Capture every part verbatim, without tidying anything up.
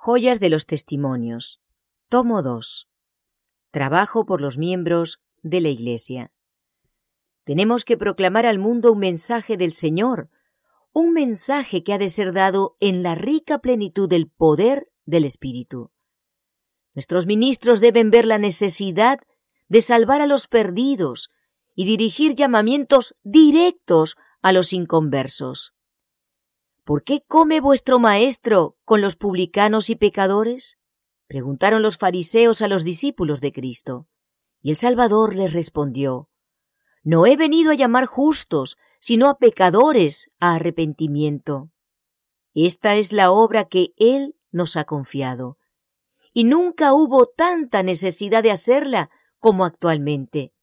Joyas de los Testimonios. Tomo dos. Trabajo por los miembros de la Iglesia. Tenemos que proclamar al mundo un mensaje del Señor, un mensaje que ha de ser dado en la rica plenitud del poder del Espíritu. Nuestros ministros deben ver la necesidad de salvar a los perdidos y dirigir llamamientos directos a los inconversos. ¿Por qué come vuestro maestro con los publicanos y pecadores? Preguntaron los fariseos a los discípulos de Cristo. Y el Salvador les respondió: No he venido a llamar justos, sino a pecadores a arrepentimiento. Esta es la obra que Él nos ha confiado. Y nunca hubo tanta necesidad de hacerla como actualmente.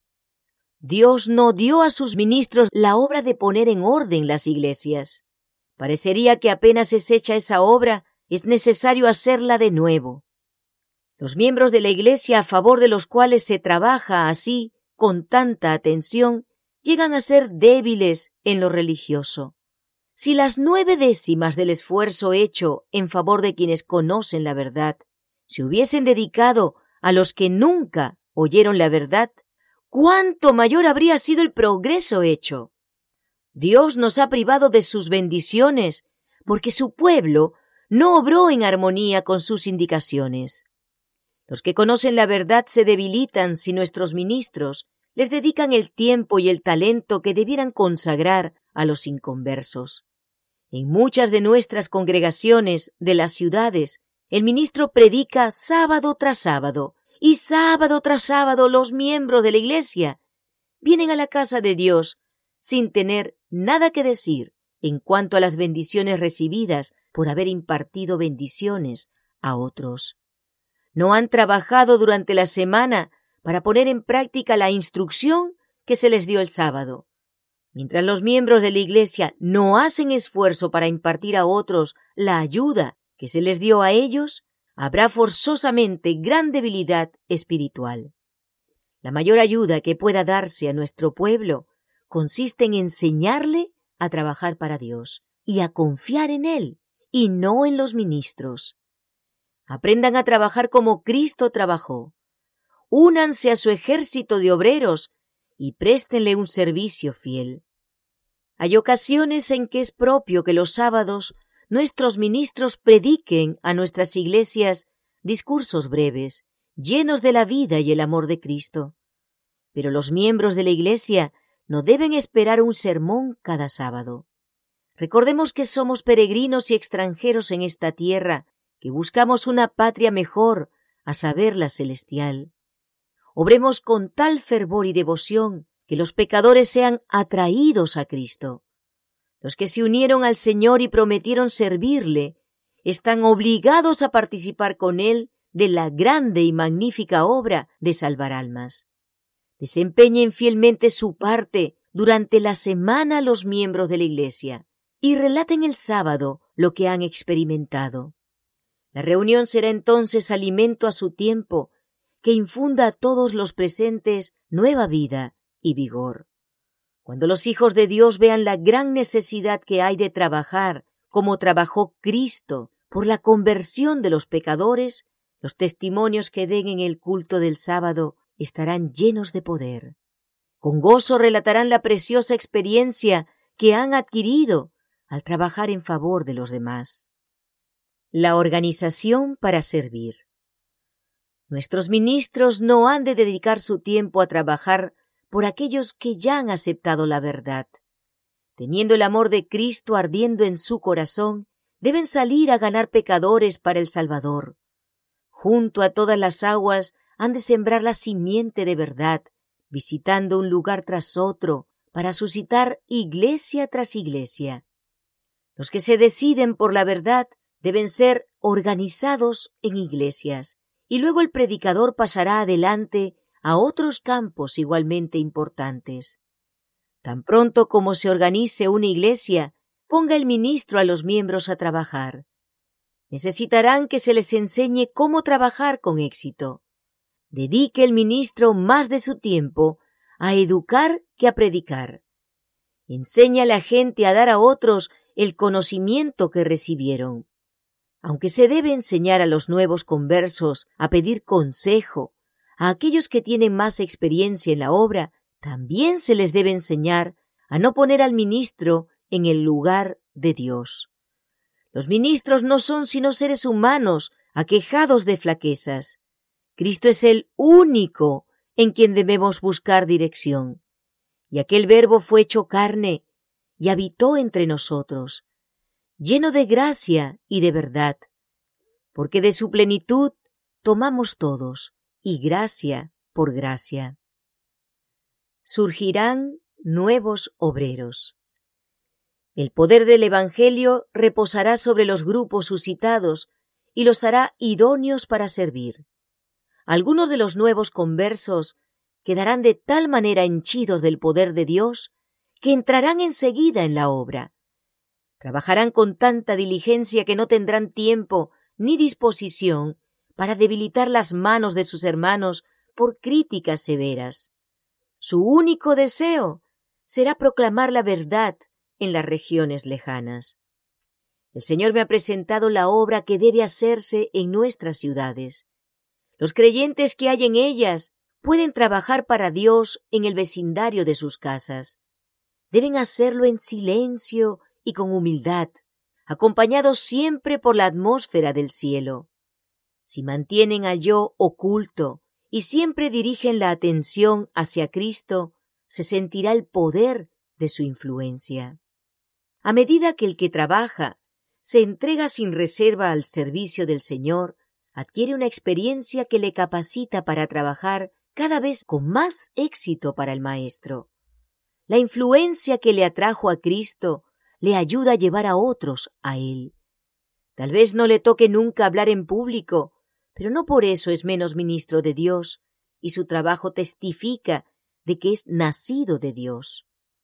Dios no dio a sus ministros la obra de poner en orden las iglesias. Parecería que apenas es hecha esa obra, es necesario hacerla de nuevo. Los miembros de la Iglesia a favor de los cuales se trabaja así, con tanta atención, llegan a ser débiles en lo religioso. Si las nueve décimas del esfuerzo hecho en favor de quienes conocen la verdad se hubiesen dedicado a los que nunca oyeron la verdad, ¿cuánto mayor habría sido el progreso hecho? Dios nos ha privado de sus bendiciones porque su pueblo no obró en armonía con sus indicaciones. Los que conocen la verdad se debilitan si nuestros ministros les dedican el tiempo y el talento que debieran consagrar a los inconversos. En muchas de nuestras congregaciones de las ciudades, el ministro predica sábado tras sábado, y sábado tras sábado los miembros de la iglesia vienen a la casa de Dios sin tener nada que decir en cuanto a las bendiciones recibidas por haber impartido bendiciones a otros. No han trabajado durante la semana para poner en práctica la instrucción que se les dio el sábado. Mientras los miembros de la iglesia no hacen esfuerzo para impartir a otros la ayuda que se les dio a ellos, habrá forzosamente gran debilidad espiritual. La mayor ayuda que pueda darse a nuestro pueblo consiste en enseñarle a trabajar para Dios y a confiar en Él y no en los ministros. Aprendan a trabajar como Cristo trabajó. Únanse a su ejército de obreros y préstenle un servicio fiel. Hay ocasiones en que es propio que los sábados nuestros ministros prediquen a nuestras iglesias discursos breves, llenos de la vida y el amor de Cristo. Pero los miembros de la iglesia no deben esperar un sermón cada sábado. Recordemos que somos peregrinos y extranjeros en esta tierra, que buscamos una patria mejor, a saber, la celestial. Obremos con tal fervor y devoción que los pecadores sean atraídos a Cristo. Los que se unieron al Señor y prometieron servirle están obligados a participar con Él de la grande y magnífica obra de salvar almas. Desempeñen fielmente su parte durante la semana los miembros de la Iglesia y relaten el sábado lo que han experimentado. La reunión será entonces alimento a su tiempo que infunda a todos los presentes nueva vida y vigor. Cuando los hijos de Dios vean la gran necesidad que hay de trabajar como trabajó Cristo por la conversión de los pecadores, los testimonios que den en el culto del sábado estarán llenos de poder. Con gozo relatarán la preciosa experiencia que han adquirido al trabajar en favor de los demás. La organización para servir. Nuestros ministros no han de dedicar su tiempo a trabajar por aquellos que ya han aceptado la verdad. Teniendo el amor de Cristo ardiendo en su corazón, deben salir a ganar pecadores para el Salvador. Junto a todas las aguas han de sembrar la simiente de verdad, visitando un lugar tras otro para suscitar iglesia tras iglesia. Los que se deciden por la verdad deben ser organizados en iglesias, y luego el predicador pasará adelante a otros campos igualmente importantes. Tan pronto como se organice una iglesia, ponga el ministro a los miembros a trabajar. Necesitarán que se les enseñe cómo trabajar con éxito. Dedique el ministro más de su tiempo a educar que a predicar. Enseña a la gente a dar a otros el conocimiento que recibieron. Aunque se debe enseñar a los nuevos conversos a pedir consejo, a aquellos que tienen más experiencia en la obra, también se les debe enseñar a no poner al ministro en el lugar de Dios. Los ministros no son sino seres humanos aquejados de flaquezas. Cristo es el único en quien debemos buscar dirección. Y aquel Verbo fue hecho carne y habitó entre nosotros, lleno de gracia y de verdad, porque de su plenitud tomamos todos, y gracia por gracia. Surgirán nuevos obreros. El poder del Evangelio reposará sobre los grupos suscitados y los hará idóneos para servir. Algunos de los nuevos conversos quedarán de tal manera henchidos del poder de Dios que entrarán enseguida en la obra. Trabajarán con tanta diligencia que no tendrán tiempo ni disposición para debilitar las manos de sus hermanos por críticas severas. Su único deseo será proclamar la verdad en las regiones lejanas. El Señor me ha presentado la obra que debe hacerse en nuestras ciudades. Los creyentes que hay en ellas pueden trabajar para Dios en el vecindario de sus casas. Deben hacerlo en silencio y con humildad, acompañados siempre por la atmósfera del cielo. Si mantienen al yo oculto y siempre dirigen la atención hacia Cristo, se sentirá el poder de su influencia. A medida que el que trabaja se entrega sin reserva al servicio del Señor, adquiere una experiencia que le capacita para trabajar cada vez con más éxito para el Maestro. La influencia que le atrajo a Cristo le ayuda a llevar a otros a Él. Tal vez no le toque nunca hablar en público, pero no por eso es menos ministro de Dios, y su trabajo testifica de que es nacido de Dios.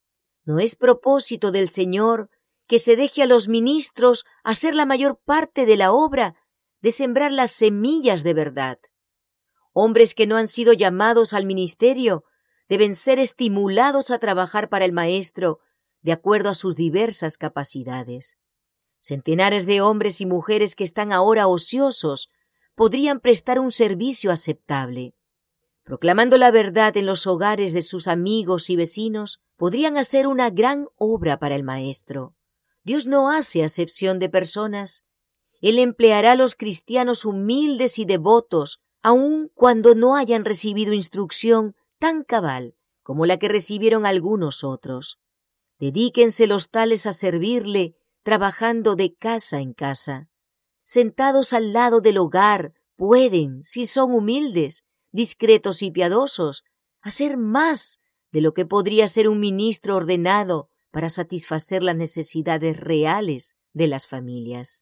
No es propósito del Señor que se deje a los ministros hacer la mayor parte de la obra de sembrar las semillas de verdad. Hombres que no han sido llamados al ministerio deben ser estimulados a trabajar para el Maestro de acuerdo a sus diversas capacidades. Centenares de hombres y mujeres que están ahora ociosos podrían prestar un servicio aceptable. Proclamando la verdad en los hogares de sus amigos y vecinos, podrían hacer una gran obra para el Maestro. Dios no hace acepción de personas. Él empleará a los cristianos humildes y devotos, aun cuando no hayan recibido instrucción tan cabal como la que recibieron algunos otros. Dedíquense los tales a servirle, trabajando de casa en casa. Sentados al lado del hogar, pueden, si son humildes, discretos y piadosos, hacer más de lo que podría ser un ministro ordenado para satisfacer las necesidades reales de las familias.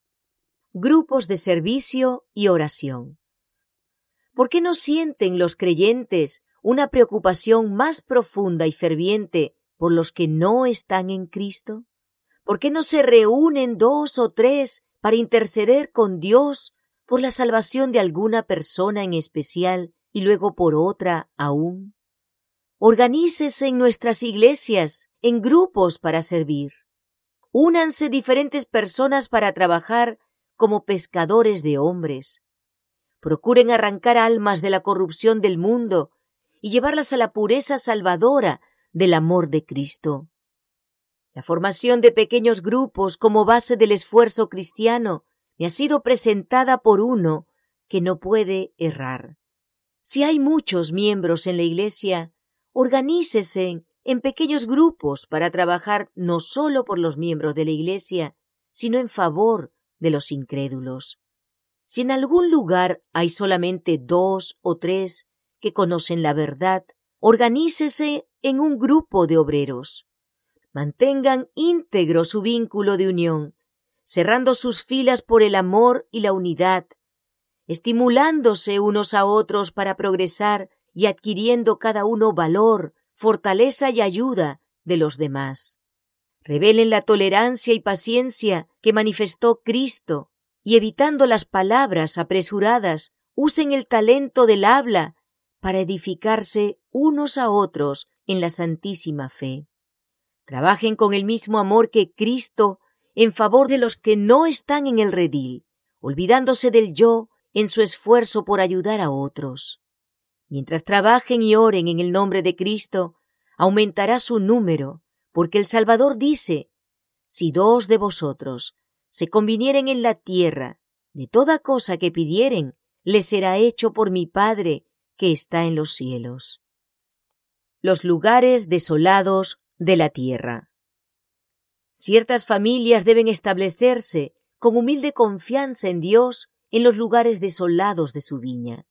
Grupos de servicio y oración. ¿Por qué no sienten los creyentes una preocupación más profunda y ferviente por los que no están en Cristo? ¿Por qué no se reúnen dos o tres para interceder con Dios por la salvación de alguna persona en especial y luego por otra aún? Organícese en nuestras iglesias en grupos para servir. Únanse diferentes personas para trabajar como pescadores de hombres. Procuren arrancar almas de la corrupción del mundo y llevarlas a la pureza salvadora del amor de Cristo. La formación de pequeños grupos como base del esfuerzo cristiano me ha sido presentada por uno que no puede errar. Si hay muchos miembros en la iglesia, organícese en pequeños grupos para trabajar no solo por los miembros de la iglesia, sino en favor de los incrédulos. Si en algún lugar hay solamente dos o tres que conocen la verdad, organícese en un grupo de obreros. Mantengan íntegro su vínculo de unión, cerrando sus filas por el amor y la unidad, estimulándose unos a otros para progresar y adquiriendo cada uno valor, fortaleza y ayuda de los demás. Revelen la tolerancia y paciencia que manifestó Cristo y, evitando las palabras apresuradas, usen el talento del habla para edificarse unos a otros en la santísima fe. Trabajen con el mismo amor que Cristo en favor de los que no están en el redil, olvidándose del yo en su esfuerzo por ayudar a otros. Mientras trabajen y oren en el nombre de Cristo, aumentará su número, porque el Salvador dice: si dos de vosotros se convinieren en la tierra, de toda cosa que pidieren, les será hecho por mi Padre que está en los cielos. Los lugares desolados de la tierra. Ciertas familias deben establecerse con humilde confianza en Dios en los lugares desolados de su viña.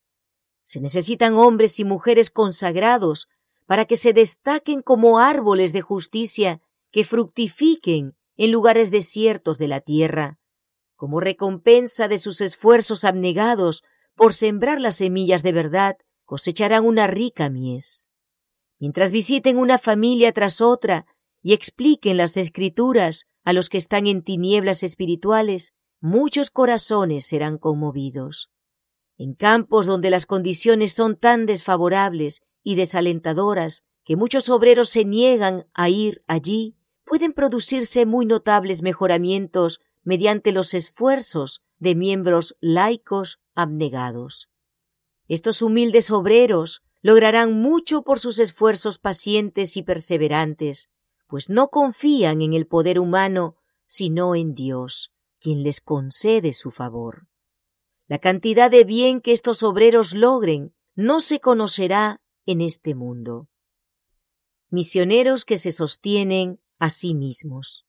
Se necesitan hombres y mujeres consagrados para que se destaquen como árboles de justicia que fructifiquen en lugares desiertos de la tierra, como recompensa de sus esfuerzos abnegados por sembrar las semillas de verdad, cosecharán una rica mies. Mientras visiten una familia tras otra y expliquen las Escrituras a los que están en tinieblas espirituales, muchos corazones serán conmovidos. En campos donde las condiciones son tan desfavorables y desalentadoras que muchos obreros se niegan a ir allí, pueden producirse muy notables mejoramientos mediante los esfuerzos de miembros laicos abnegados. Estos humildes obreros lograrán mucho por sus esfuerzos pacientes y perseverantes, pues no confían en el poder humano, sino en Dios, quien les concede su favor. La cantidad de bien que estos obreros logren no se conocerá en este mundo. Misioneros que se sostienen a sí mismos.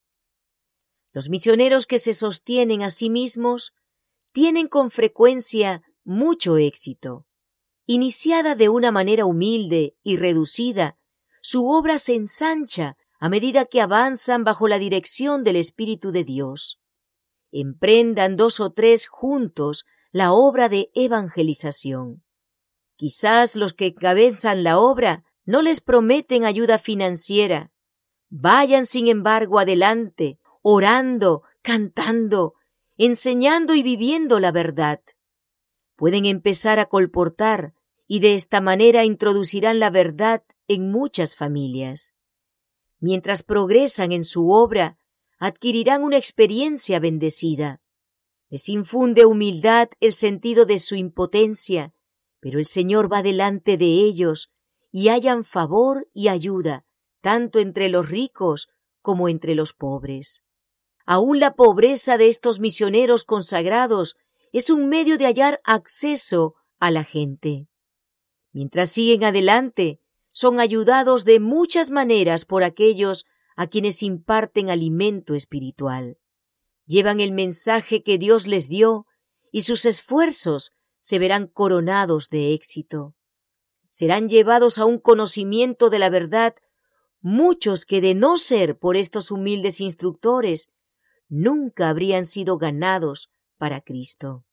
Los misioneros que se sostienen a sí mismos tienen con frecuencia mucho éxito. Iniciada de una manera humilde y reducida, su obra se ensancha a medida que avanzan bajo la dirección del Espíritu de Dios. Emprendan dos o tres juntos la obra de evangelización. Quizás los que encabezan la obra no les prometen ayuda financiera. Vayan, sin embargo, adelante, orando, cantando, enseñando y viviendo la verdad. Pueden empezar a colportar y de esta manera introducirán la verdad en muchas familias. Mientras progresan en su obra, adquirirán una experiencia bendecida. Les infunde humildad el sentido de su impotencia, pero el Señor va delante de ellos y hallan favor y ayuda, tanto entre los ricos como entre los pobres. Aún la pobreza de estos misioneros consagrados es un medio de hallar acceso a la gente. Mientras siguen adelante, son ayudados de muchas maneras por aquellos a quienes imparten alimento espiritual. Llevan el mensaje que Dios les dio y sus esfuerzos se verán coronados de éxito. Serán llevados a un conocimiento de la verdad muchos que, de no ser por estos humildes instructores, nunca habrían sido ganados para Cristo.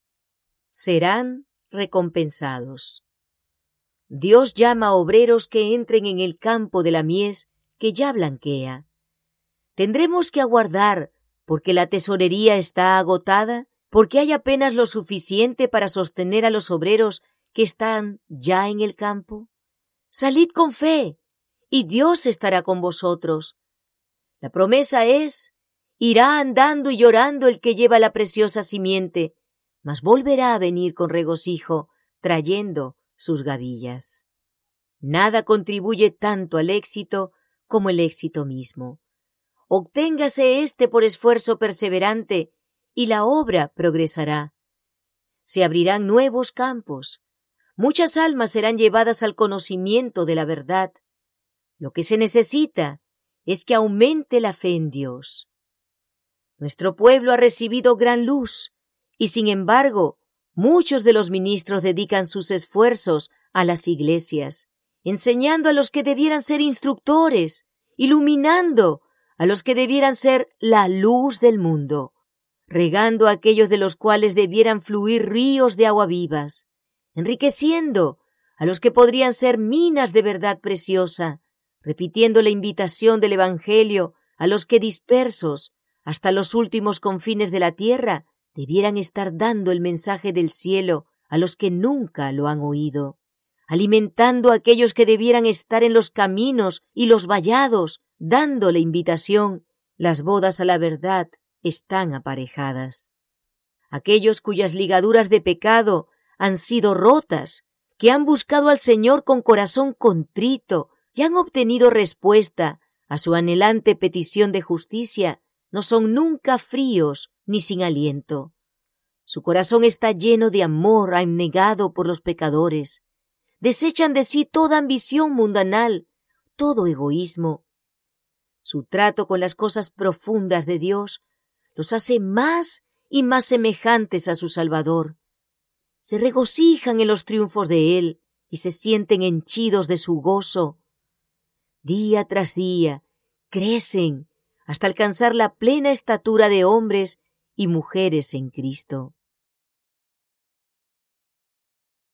Serán recompensados. Dios llama a obreros que entren en el campo de la mies que ya blanquea. ¿Tendremos que aguardar porque la tesorería está agotada? ¿Porque hay apenas lo suficiente para sostener a los obreros que están ya en el campo? Salid con fe, y Dios estará con vosotros. La promesa es: irá andando y llorando el que lleva la preciosa simiente, mas volverá a venir con regocijo, trayendo sus gavillas. Nada contribuye tanto al éxito como el éxito mismo. Obténgase éste por esfuerzo perseverante, y la obra progresará. Se abrirán nuevos campos. Muchas almas serán llevadas al conocimiento de la verdad. Lo que se necesita es que aumente la fe en Dios. Nuestro pueblo ha recibido gran luz, y sin embargo, muchos de los ministros dedican sus esfuerzos a las iglesias, enseñando a los que debieran ser instructores, iluminando a los que debieran ser la luz del mundo, regando a aquellos de los cuales debieran fluir ríos de agua vivas, enriqueciendo a los que podrían ser minas de verdad preciosa, repitiendo la invitación del Evangelio a los que, dispersos hasta los últimos confines de la tierra, debieran estar dando el mensaje del cielo a los que nunca lo han oído, alimentando a aquellos que debieran estar en los caminos y los vallados, dando la invitación, Las bodas a la verdad están aparejadas. Aquellos cuyas ligaduras de pecado han sido rotas, que han buscado al Señor con corazón contrito y han obtenido respuesta a su anhelante petición de justicia, no son nunca fríos ni sin aliento. Su corazón está lleno de amor abnegado por los pecadores. Desechan de sí toda ambición mundanal, todo egoísmo. Su trato con las cosas profundas de Dios los hace más y más semejantes a su Salvador. Se regocijan en los triunfos de Él y se sienten henchidos de su gozo. Día tras día crecen hasta alcanzar la plena estatura de hombres y mujeres en Cristo.